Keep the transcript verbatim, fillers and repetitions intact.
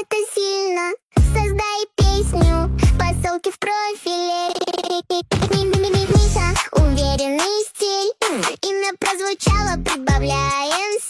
это сильно. Создай песню по ссылке в профиле. Миса, уверенный стиль. Имя прозвучало, прибавляем